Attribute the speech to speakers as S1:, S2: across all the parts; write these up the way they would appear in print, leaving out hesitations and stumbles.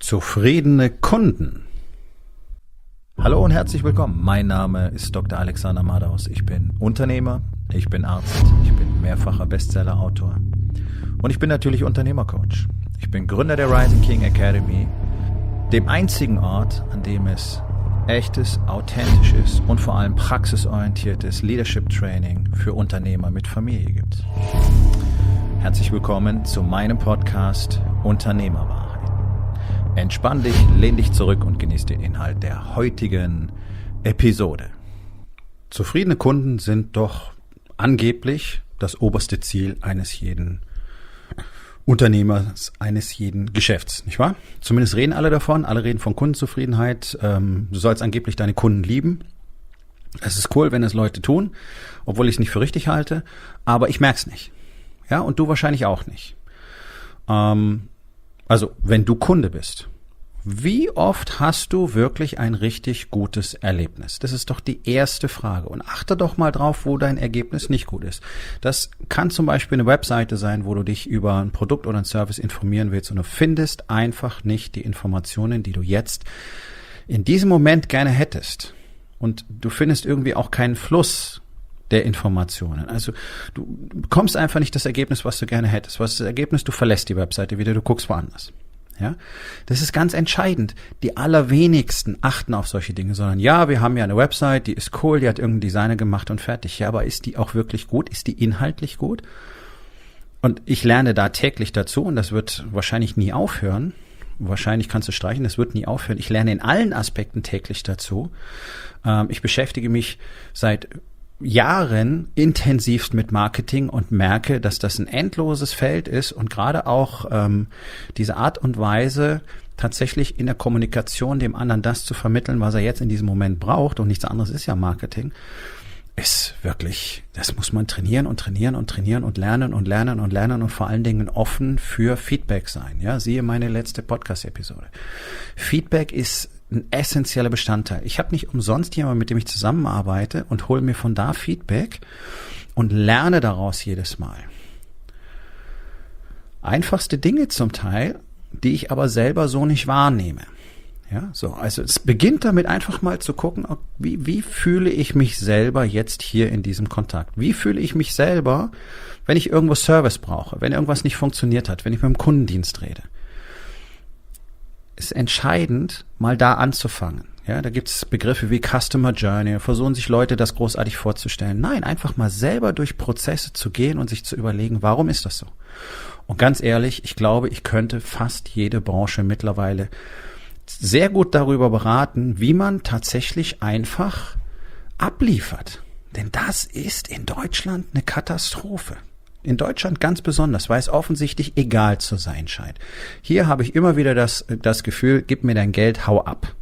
S1: Zufriedene Kunden. Hallo und herzlich willkommen. Mein Name ist Dr. Alexander Madaus. Ich bin Unternehmer, ich bin Arzt, ich bin mehrfacher Bestseller-Autor und ich bin natürlich Unternehmercoach. Ich bin Gründer der Rising King Academy, dem einzigen Ort, an dem es echtes, authentisches und vor allem praxisorientiertes Leadership Training für Unternehmer mit Familie gibt. Herzlich willkommen zu meinem Podcast Unternehmerwahrheit. Entspann dich, lehn dich zurück und genieß den Inhalt der heutigen Episode. Zufriedene Kunden sind doch angeblich das oberste Ziel eines jeden Unternehmers, eines jeden Geschäfts, nicht wahr? Zumindest reden alle davon, alle reden von Kundenzufriedenheit. Du sollst angeblich deine Kunden lieben. Es ist cool, wenn es Leute tun, obwohl ich es nicht für richtig halte, aber ich merke es nicht. Ja, und du wahrscheinlich auch nicht. Also, wenn du Kunde bist, wie oft hast du wirklich ein richtig gutes Erlebnis? Das ist doch die erste Frage. Und achte doch mal drauf, wo dein Ergebnis nicht gut ist. Das kann zum Beispiel eine Webseite sein, wo du dich über ein Produkt oder ein Service informieren willst und du findest einfach nicht die Informationen, die du jetzt in diesem Moment gerne hättest. Und du findest irgendwie auch keinen Fluss der Informationen. Also du bekommst einfach nicht das Ergebnis, was du gerne hättest. Was ist das Ergebnis? Du verlässt die Webseite wieder, du guckst woanders. Ja, das ist ganz entscheidend. Die allerwenigsten achten auf solche Dinge, sondern ja, wir haben ja eine Website, die ist cool, die hat irgendein Designer gemacht und fertig. Ja, aber ist die auch wirklich gut? Ist die inhaltlich gut? Und ich lerne da täglich dazu und das wird wahrscheinlich nie aufhören. Wahrscheinlich kannst du streichen, das wird nie aufhören. Ich lerne in allen Aspekten täglich dazu. Ich beschäftige mich seit Jahren intensivst mit Marketing und merke, dass das ein endloses Feld ist und gerade auch diese Art und Weise, tatsächlich in der Kommunikation dem anderen das zu vermitteln, was er jetzt in diesem Moment braucht und nichts anderes ist ja Marketing, ist wirklich, das muss man trainieren und trainieren und trainieren und lernen und lernen und lernen und vor allen Dingen offen für Feedback sein. Ja, siehe meine letzte Podcast-Episode. Feedback ist ein essentieller Bestandteil. Ich habe nicht umsonst jemanden, mit dem ich zusammenarbeite und hole mir von da Feedback und lerne daraus jedes Mal. Einfachste Dinge zum Teil, die ich aber selber so nicht wahrnehme. Ja, so, also es beginnt damit einfach mal zu gucken, wie fühle ich mich selber jetzt hier in diesem Kontakt? Wie fühle ich mich selber, wenn ich irgendwo Service brauche, wenn irgendwas nicht funktioniert hat, wenn ich mit dem Kundendienst rede? Ist entscheidend, mal da anzufangen. Ja, da gibt es Begriffe wie Customer Journey, versuchen sich Leute das großartig vorzustellen. Nein, einfach mal selber durch Prozesse zu gehen und sich zu überlegen, warum ist das so? Und ganz ehrlich, ich glaube, ich könnte fast jede Branche mittlerweile sehr gut darüber beraten, wie man tatsächlich einfach abliefert. Denn das ist in Deutschland eine Katastrophe. In Deutschland ganz besonders, weil es offensichtlich egal zu sein scheint. Hier habe ich immer wieder das Gefühl, gib mir dein Geld, hau ab.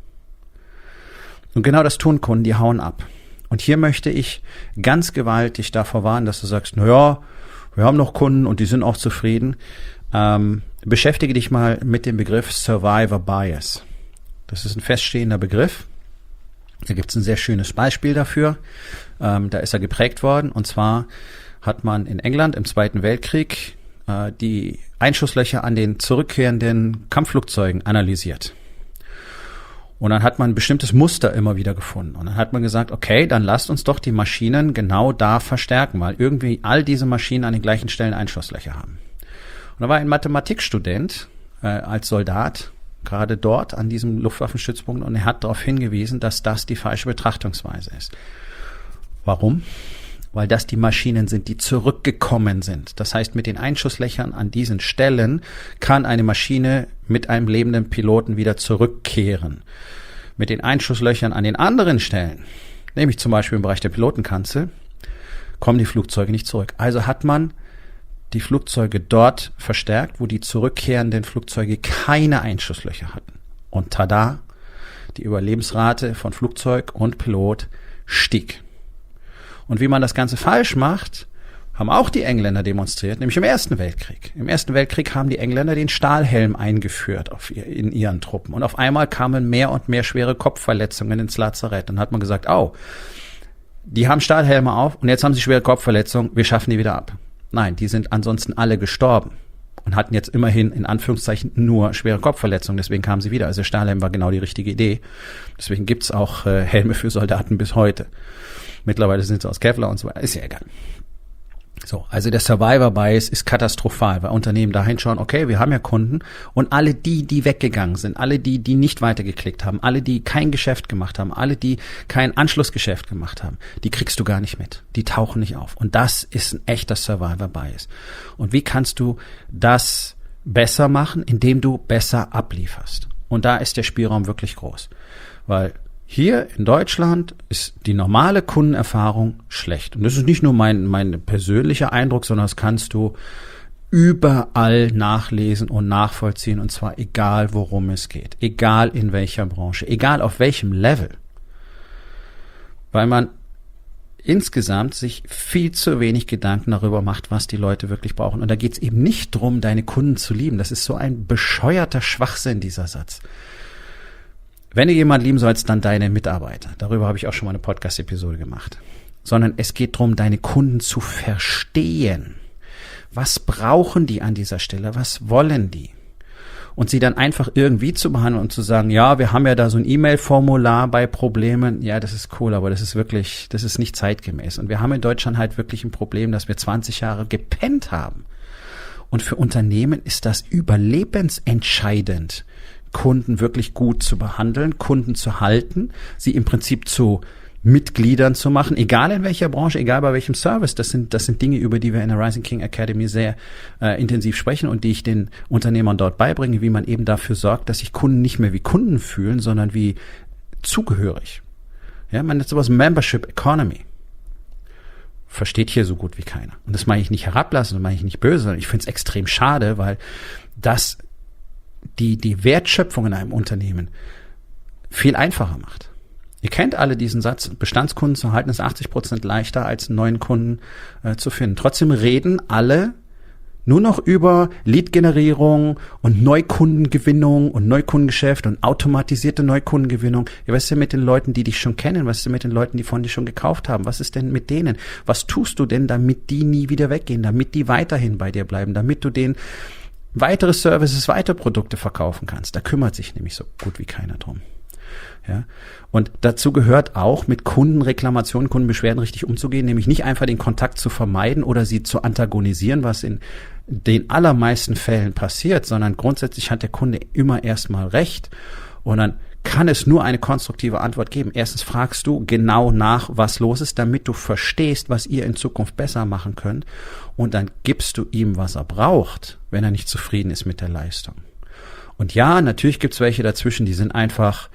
S1: Und genau das tun Kunden, die hauen ab. Und hier möchte ich ganz gewaltig davor warnen, dass du sagst, naja, wir haben noch Kunden und die sind auch zufrieden. Beschäftige dich mal mit dem Begriff Survivor Bias. Das ist ein feststehender Begriff. Da gibt es ein sehr schönes Beispiel dafür. Da ist er geprägt worden und zwar hat man in England im Zweiten Weltkrieg die Einschusslöcher an den zurückkehrenden Kampfflugzeugen analysiert. Und dann hat man ein bestimmtes Muster immer wieder gefunden. Und dann hat man gesagt, okay, dann lasst uns doch die Maschinen genau da verstärken, weil irgendwie all diese Maschinen an den gleichen Stellen Einschusslöcher haben. Und da war ein Mathematikstudent als Soldat gerade dort an diesem Luftwaffenstützpunkt und er hat darauf hingewiesen, dass das die falsche Betrachtungsweise ist. Warum? Weil das die Maschinen sind, die zurückgekommen sind. Das heißt, mit den Einschusslöchern an diesen Stellen kann eine Maschine mit einem lebenden Piloten wieder zurückkehren. Mit den Einschusslöchern an den anderen Stellen, nämlich zum Beispiel im Bereich der Pilotenkanzel, kommen die Flugzeuge nicht zurück. Also hat man die Flugzeuge dort verstärkt, wo die zurückkehrenden Flugzeuge keine Einschusslöcher hatten. Und tada, die Überlebensrate von Flugzeug und Pilot stieg. Und wie man das Ganze falsch macht, haben auch die Engländer demonstriert, nämlich im Ersten Weltkrieg. Im Ersten Weltkrieg haben die Engländer den Stahlhelm eingeführt in ihren Truppen. Und auf einmal kamen mehr und mehr schwere Kopfverletzungen ins Lazarett. Dann hat man gesagt, die haben Stahlhelme auf und jetzt haben sie schwere Kopfverletzungen, wir schaffen die wieder ab. Nein, die sind ansonsten alle gestorben. und hatten jetzt immerhin in Anführungszeichen nur schwere Kopfverletzungen. Deswegen kamen sie wieder. Also der Stahlhelm war genau die richtige Idee. Deswegen gibt's auch Helme für Soldaten bis heute. Mittlerweile sind sie aus Kevlar und so weiter. Ist ja egal. So, also der Survivor-Bias ist katastrophal, weil Unternehmen da hinschauen, okay, wir haben ja Kunden und alle die weggegangen sind, alle die nicht weitergeklickt haben, alle die kein Geschäft gemacht haben, alle die kein Anschlussgeschäft gemacht haben, die kriegst du gar nicht mit. Die tauchen nicht auf. Und das ist ein echter Survivor-Bias. Und wie kannst du das besser machen, indem du besser ablieferst? Und da ist der Spielraum wirklich groß, weil hier in Deutschland ist die normale Kundenerfahrung schlecht. Und das ist nicht nur mein persönlicher Eindruck, sondern das kannst du überall nachlesen und nachvollziehen. Und zwar egal, worum es geht. Egal in welcher Branche. Egal auf welchem Level. Weil man insgesamt sich viel zu wenig Gedanken darüber macht, was die Leute wirklich brauchen. Und da geht es eben nicht drum, deine Kunden zu lieben. Das ist so ein bescheuerter Schwachsinn, dieser Satz. Wenn du jemanden lieben sollst, dann deine Mitarbeiter. Darüber habe ich auch schon mal eine Podcast-Episode gemacht. Sondern es geht darum, deine Kunden zu verstehen. Was brauchen die an dieser Stelle? Was wollen die? Und sie dann einfach irgendwie zu behandeln und zu sagen, ja, wir haben ja da so ein E-Mail-Formular bei Problemen. Ja, das ist cool, aber das ist nicht zeitgemäß. Und wir haben in Deutschland halt wirklich ein Problem, dass wir 20 Jahre gepennt haben. Und für Unternehmen ist das überlebensentscheidend, Kunden wirklich gut zu behandeln, Kunden zu halten, sie im Prinzip zu Mitgliedern zu machen, egal in welcher Branche, egal bei welchem Service. Das sind Dinge, über die wir in der Rising King Academy sehr intensiv sprechen und die ich den Unternehmern dort beibringe, wie man eben dafür sorgt, dass sich Kunden nicht mehr wie Kunden fühlen, sondern wie zugehörig. Ja, man nennt sowas Membership Economy. Versteht hier so gut wie keiner. Und das meine ich nicht herablassen, das meine ich nicht böse, sondern ich finde es extrem schade, weil das die Wertschöpfung in einem Unternehmen viel einfacher macht. Ihr kennt alle diesen Satz, Bestandskunden zu halten ist 80% leichter als einen neuen Kunden zu finden. Trotzdem reden alle nur noch über Lead-Generierung und Neukundengewinnung und Neukundengeschäft und automatisierte Neukundengewinnung. Ja, was ist denn mit den Leuten, die dich schon kennen? Was ist denn mit den Leuten, die von dir schon gekauft haben? Was ist denn mit denen? Was tust du denn, damit die nie wieder weggehen, damit die weiterhin bei dir bleiben, damit du denen weitere Services, weitere Produkte verkaufen kannst? Da kümmert sich nämlich so gut wie keiner drum. Ja, und dazu gehört auch, mit Kundenreklamationen, Kundenbeschwerden richtig umzugehen, nämlich nicht einfach den Kontakt zu vermeiden oder sie zu antagonisieren, was in den allermeisten Fällen passiert, sondern grundsätzlich hat der Kunde immer erstmal recht und dann kann es nur eine konstruktive Antwort geben. Erstens fragst du genau nach, was los ist, damit du verstehst, was ihr in Zukunft besser machen könnt und dann gibst du ihm, was er braucht, wenn er nicht zufrieden ist mit der Leistung. Und ja, natürlich gibt's welche dazwischen, die sind einfach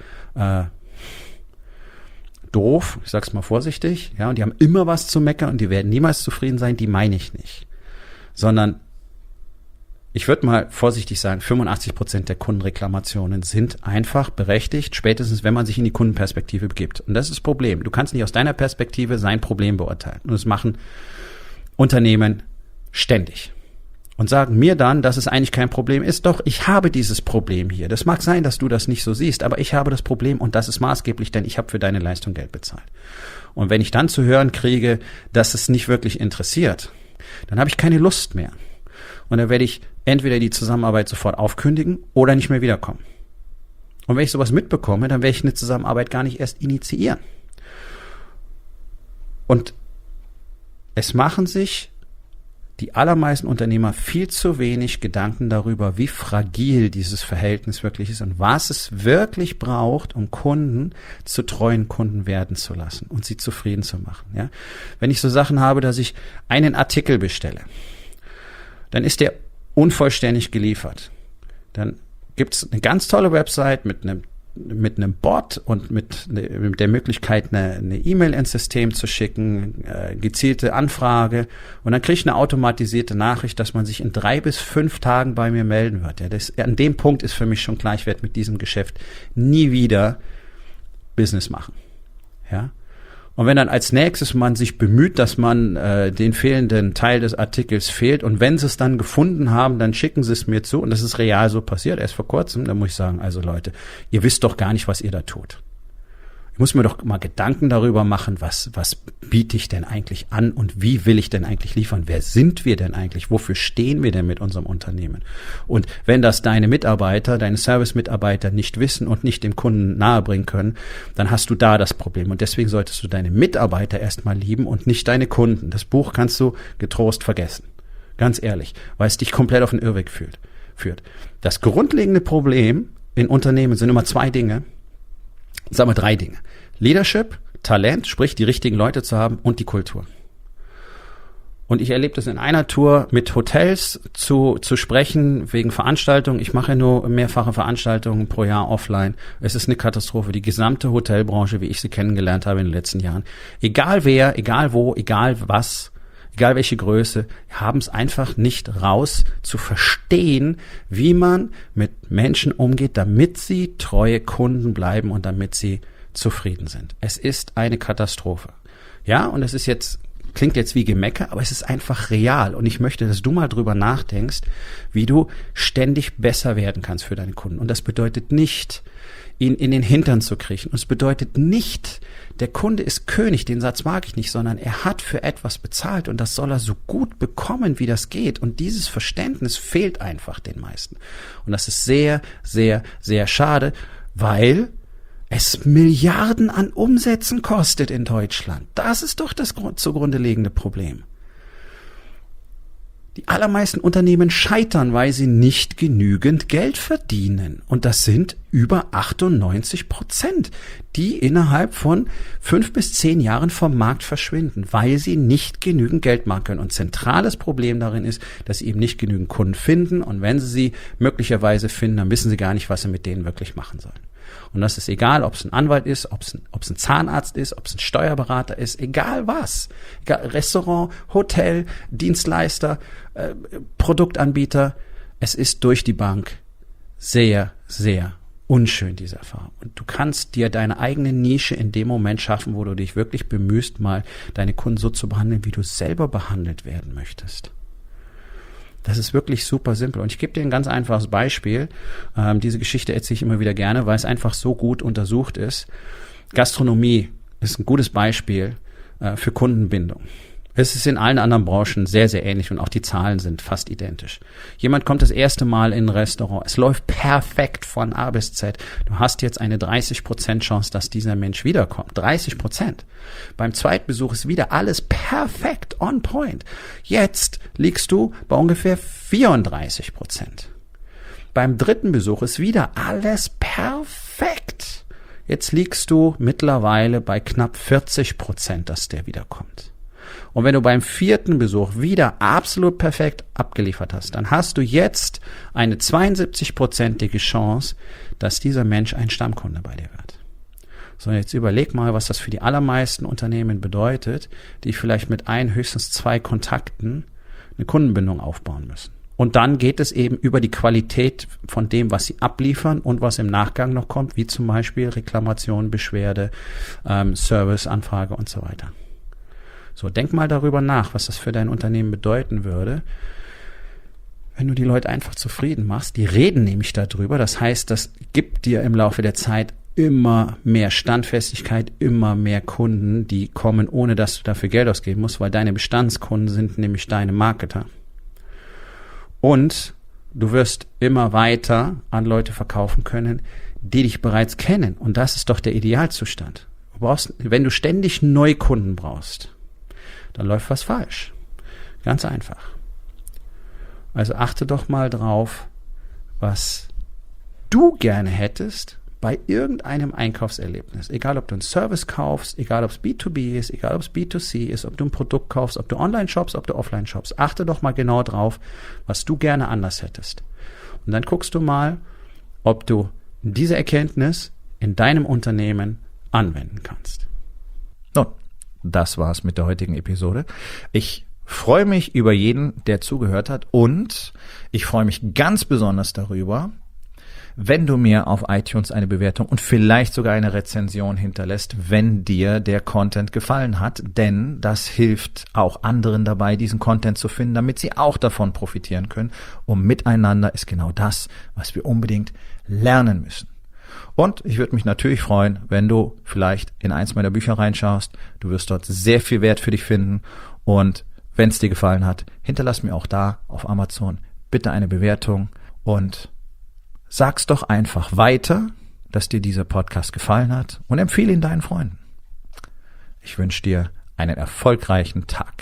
S1: doof, ich sag's mal vorsichtig, ja, und die haben immer was zu meckern und die werden niemals zufrieden sein, die meine ich nicht. Sondern ich würde mal vorsichtig sagen, 85% der Kundenreklamationen sind einfach berechtigt, spätestens wenn man sich in die Kundenperspektive begibt. Und das ist das Problem. Du kannst nicht aus deiner Perspektive sein Problem beurteilen. Und das machen Unternehmen ständig. Und sagen mir dann, dass es eigentlich kein Problem ist. Doch, ich habe dieses Problem hier. Das mag sein, dass du das nicht so siehst, aber ich habe das Problem und das ist maßgeblich, denn ich habe für deine Leistung Geld bezahlt. Und wenn ich dann zu hören kriege, dass es nicht wirklich interessiert, dann habe ich keine Lust mehr. Und dann werde ich entweder die Zusammenarbeit sofort aufkündigen oder nicht mehr wiederkommen. Und wenn ich sowas mitbekomme, dann werde ich eine Zusammenarbeit gar nicht erst initiieren. Und es machen sich die allermeisten Unternehmer viel zu wenig Gedanken darüber, wie fragil dieses Verhältnis wirklich ist und was es wirklich braucht, um Kunden zu treuen Kunden werden zu lassen und sie zufrieden zu machen. Ja? Wenn ich so Sachen habe, dass ich einen Artikel bestelle, dann ist der unvollständig geliefert. Dann gibt's eine ganz tolle Website mit einem Bot und mit der Möglichkeit, eine E-Mail ins System zu schicken, gezielte Anfrage und dann kriege ich eine automatisierte Nachricht, dass man sich in 3 bis 5 Tagen bei mir melden wird. Ja, an dem Punkt ist für mich schon klar, ich werde mit diesem Geschäft nie wieder Business machen. Ja. Und wenn dann als nächstes man sich bemüht, dass man den fehlenden Teil des Artikels fehlt und wenn sie es dann gefunden haben, dann schicken sie es mir zu und das ist real so passiert, erst vor kurzem, dann muss ich sagen, also Leute, ihr wisst doch gar nicht, was ihr da tut. Ich muss mir doch mal Gedanken darüber machen, was biete ich denn eigentlich an und wie will ich denn eigentlich liefern? Wer sind wir denn eigentlich? Wofür stehen wir denn mit unserem Unternehmen? Und wenn das deine Mitarbeiter, deine Service-Mitarbeiter nicht wissen und nicht dem Kunden nahebringen können, dann hast du da das Problem. Und deswegen solltest du deine Mitarbeiter erstmal lieben und nicht deine Kunden. Das Buch kannst du getrost vergessen. Ganz ehrlich, weil es dich komplett auf den Irrweg führt. Das grundlegende Problem in Unternehmen sind immer 2 Dinge. Sagen wir 3 Dinge. Leadership, Talent, sprich die richtigen Leute zu haben und die Kultur. Und ich erlebe das in einer Tour mit Hotels zu sprechen wegen Veranstaltungen. Ich mache nur mehrfache Veranstaltungen pro Jahr offline. Es ist eine Katastrophe. Die gesamte Hotelbranche, wie ich sie kennengelernt habe in den letzten Jahren. Egal wer, egal wo, egal was, egal welche Größe, haben es einfach nicht raus zu verstehen, wie man mit Menschen umgeht, damit sie treue Kunden bleiben und damit sie zufrieden sind. Es ist eine Katastrophe. Ja, und es ist klingt jetzt wie Gemecker, aber es ist einfach real. Und ich möchte, dass du mal drüber nachdenkst, wie du ständig besser werden kannst für deine Kunden. Und das bedeutet nicht, ihn in den Hintern zu kriechen. Und es bedeutet nicht, der Kunde ist König, den Satz mag ich nicht, sondern er hat für etwas bezahlt und das soll er so gut bekommen, wie das geht. Und dieses Verständnis fehlt einfach den meisten. Und das ist sehr, sehr, sehr schade, weil es Milliarden an Umsätzen kostet in Deutschland. Das ist doch das zugrunde liegende Problem. Die allermeisten Unternehmen scheitern, weil sie nicht genügend Geld verdienen. Und das sind über 98%, die innerhalb von 5 bis 10 Jahren vom Markt verschwinden, weil sie nicht genügend Geld machen können. Und zentrales Problem darin ist, dass sie eben nicht genügend Kunden finden. Und wenn sie möglicherweise finden, dann wissen sie gar nicht, was sie mit denen wirklich machen sollen. Und das ist egal, ob es ein Anwalt ist, ob es ein Zahnarzt ist, ob es ein Steuerberater ist, egal was. Egal, Restaurant, Hotel, Dienstleister, Produktanbieter. Es ist durch die Bank sehr, sehr unschön, diese Erfahrung. Und du kannst dir deine eigene Nische in dem Moment schaffen, wo du dich wirklich bemühst, mal deine Kunden so zu behandeln, wie du selber behandelt werden möchtest. Das ist wirklich super simpel. Und ich gebe dir ein ganz einfaches Beispiel. Diese Geschichte erzähle ich immer wieder gerne, weil es einfach so gut untersucht ist. Gastronomie ist ein gutes Beispiel für Kundenbindung. Es ist in allen anderen Branchen sehr, sehr ähnlich und auch die Zahlen sind fast identisch. Jemand kommt das erste Mal in ein Restaurant. Es läuft perfekt von A bis Z. Du hast jetzt eine 30% Chance, dass dieser Mensch wiederkommt. 30%. Beim Zweitbesuch ist wieder alles perfekt on point. Jetzt liegst du bei ungefähr 34%. Beim dritten Besuch ist wieder alles perfekt. Jetzt liegst du mittlerweile bei knapp 40%, dass der wiederkommt. Und wenn du beim 4. Besuch wieder absolut perfekt abgeliefert hast, dann hast du jetzt eine 72%ige Chance, dass dieser Mensch ein Stammkunde bei dir wird. So, jetzt überleg mal, was das für die allermeisten Unternehmen bedeutet, die vielleicht mit höchstens 2 Kontakten eine Kundenbindung aufbauen müssen. Und dann geht es eben über die Qualität von dem, was sie abliefern und was im Nachgang noch kommt, wie zum Beispiel Reklamation, Beschwerde, Serviceanfrage und so weiter. So, denk mal darüber nach, was das für dein Unternehmen bedeuten würde, wenn du die Leute einfach zufrieden machst. Die reden nämlich darüber. Das heißt, das gibt dir im Laufe der Zeit immer mehr Standfestigkeit, immer mehr Kunden, die kommen, ohne dass du dafür Geld ausgeben musst, weil deine Bestandskunden sind nämlich deine Marketer. Und du wirst immer weiter an Leute verkaufen können, die dich bereits kennen. Und das ist doch der Idealzustand. Wenn du ständig Neukunden brauchst, dann läuft was falsch. Ganz einfach. Also achte doch mal drauf, was du gerne hättest bei irgendeinem Einkaufserlebnis. Egal, ob du einen Service kaufst, egal, ob es B2B ist, egal, ob es B2C ist, ob du ein Produkt kaufst, ob du online shoppst, ob du offline shoppst. Achte doch mal genau drauf, was du gerne anders hättest. Und dann guckst du mal, ob du diese Erkenntnis in deinem Unternehmen anwenden kannst. Nun, das war's mit der heutigen Episode. Ich freue mich über jeden, der zugehört hat, und ich freue mich ganz besonders darüber, wenn du mir auf iTunes eine Bewertung und vielleicht sogar eine Rezension hinterlässt, wenn dir der Content gefallen hat, denn das hilft auch anderen dabei, diesen Content zu finden, damit sie auch davon profitieren können. Und miteinander ist genau das, was wir unbedingt lernen müssen. Und ich würde mich natürlich freuen, wenn du vielleicht in eins meiner Bücher reinschaust. Du wirst dort sehr viel Wert für dich finden. Und wenn es dir gefallen hat, hinterlass mir auch da auf Amazon bitte eine Bewertung und sag's doch einfach weiter, dass dir dieser Podcast gefallen hat und empfehle ihn deinen Freunden. Ich wünsche dir einen erfolgreichen Tag.